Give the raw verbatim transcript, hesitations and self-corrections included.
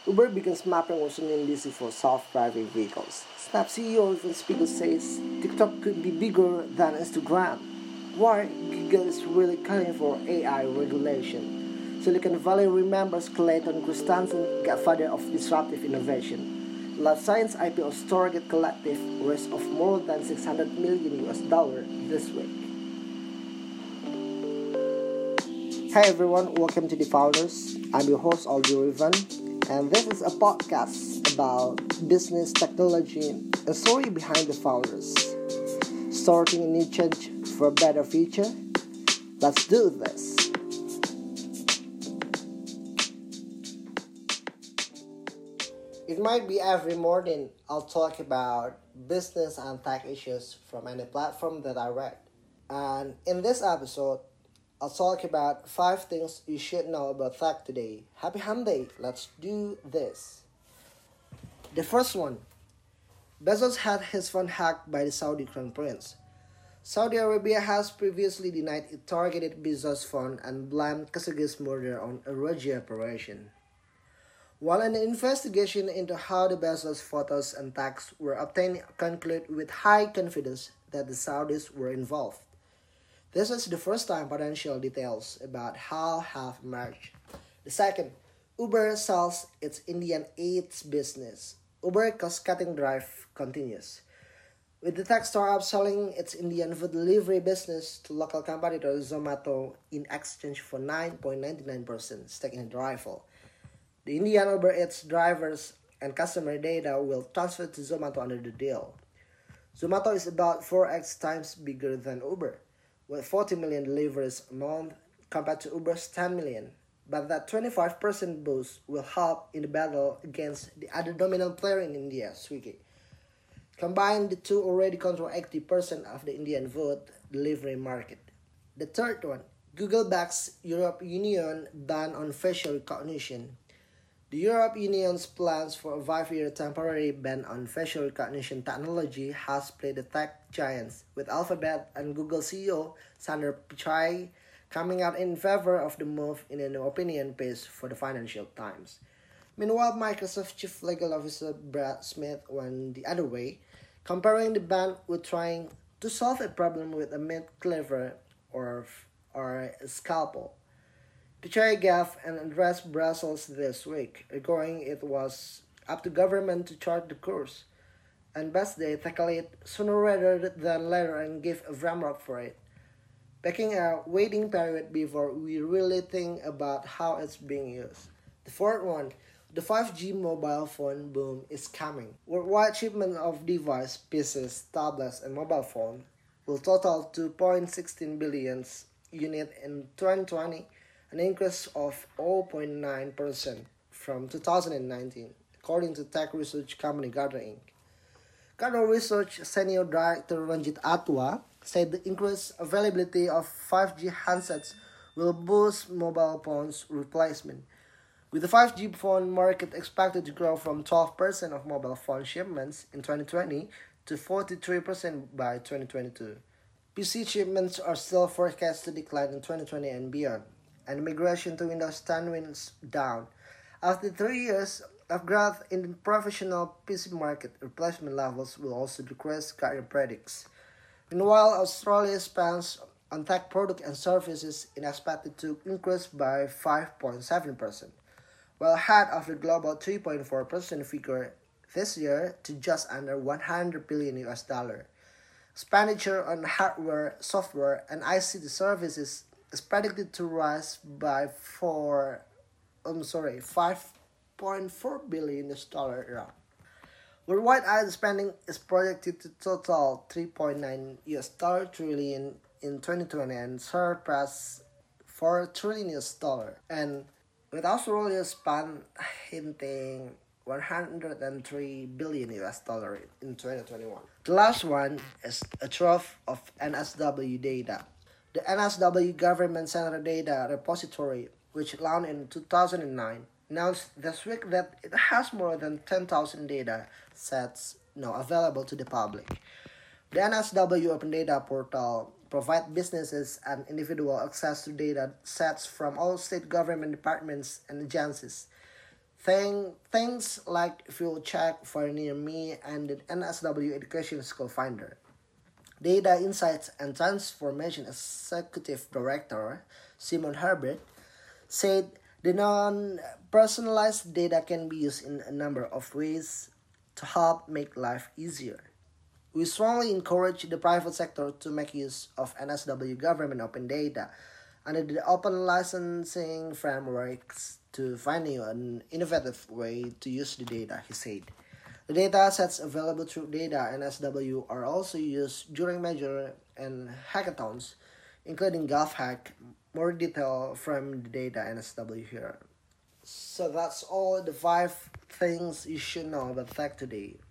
Uber begins mapping Washington D C for self-driving vehicles. Snap C E O Evan Spiegel says TikTok could be bigger than Instagram. Why Google is really calling for A I regulation. Silicon Valley remembers Clayton Christensen, godfather of disruptive innovation. Life Science I P O Stargate Collective raised of more than six hundred million U S dollar this week. Hey everyone, welcome to The Founders. I'm your host Aldo Rivan, and this is a podcast about business, technology, and a story behind the founders. Starting a new change for a better future. Let's do this. It might be every morning I'll talk about business and tech issues from any platform that I read. And in this episode, I'll talk about five things you should know about tech today. Happy Hump Day, let's do this. The first one, Bezos had his phone hacked by the Saudi Crown Prince. Saudi Arabia has previously denied it targeted Bezos' phone and blamed Khashoggi's murder on a Raji operation. While an investigation into how the Bezos photos and texts were obtained concluded with high confidence that the Saudis were involved. This is the first time potential details about how have emerged. The second, Uber sells its Indian Eats business. Uber cost-cutting drive continues, with the tech startup selling its Indian food delivery business to local competitor Zomato in exchange for nine point nine nine percent stake in the rival. The Indian Uber Eats drivers and customer data will transfer to Zomato under the deal. Zomato is about four x times bigger than Uber, with forty million deliveries a month compared to Uber's ten million. But that twenty-five percent boost will help in the battle against the other dominant player in India, Swiggy. Combined, the two already control eighty percent of the Indian food delivery market. The third one, Google backs European Union ban on facial recognition. The European Union's plans for a five-year temporary ban on facial recognition technology has played the tech giants, with Alphabet and Google C E O Sundar Pichai coming out in favor of the move in an opinion piece for the Financial Times. Meanwhile, Microsoft Chief Legal Officer Brad Smith went the other way, comparing the ban with trying to solve a problem with a mint cleaver or, or a scalpel. Pichai gave an address Brussels this week, arguing it was up to government to chart the course, and best they tackle it sooner rather than later and give a framework for it, picking a waiting period before we really think about how it's being used. The fourth one, the five G mobile phone boom is coming. Worldwide shipment of device, P Cs, tablets, and mobile phones will total two point one six billion units in twenty twenty, an increase of zero point nine percent from two thousand nineteen, according to tech research company Gartner Incorporated. Gartner Research Senior Director Ranjit Atwa said the increased availability of five G handsets will boost mobile phones replacement, with the five G phone market expected to grow from twelve percent of mobile phone shipments in twenty twenty to forty-three percent by twenty twenty-two. P C shipments are still forecast to decline in twenty twenty and beyond, and migration to Windows ten winds down. After three years of growth in the professional P C market, replacement levels will also decrease, Gartner predicts. Meanwhile, Australia's spend on tech products and services is expected to increase by five point seven percent, while ahead of the global three point four percent figure this year to just under one hundred billion U S dollar. Expenditure on hardware, software, and I C T services is predicted to rise by four, I'm sorry, five point four billion U S dollar around. Worldwide I T spending is projected to total three point nine U S dollar trillion in twenty twenty and surpass four trillion U S dollar. And with Australia's spend hinting one hundred three billion U S dollar in twenty twenty-one. The last one is a trove of N S W data. The N S W Government Center Data Repository, which launched in two thousand nine, announced this week that it has more than ten thousand data sets now available to the public. The N S W Open Data Portal provides businesses and individuals access to data sets from all state government departments and agencies. Thing, things like fuel check for near me and the N S W Education School Finder. Data Insights and Transformation Executive Director Simon Herbert said the non personalized data can be used in a number of ways to help make life easier. We strongly encourage the private sector to make use of N S W government open data under the open licensing frameworks to find new and innovative way to use the data, he said. The data sets available through Data N S W are also used during major and hackathons, including GovHack. More detail from the Data N S W here. So that's all the five things you should know about tech today.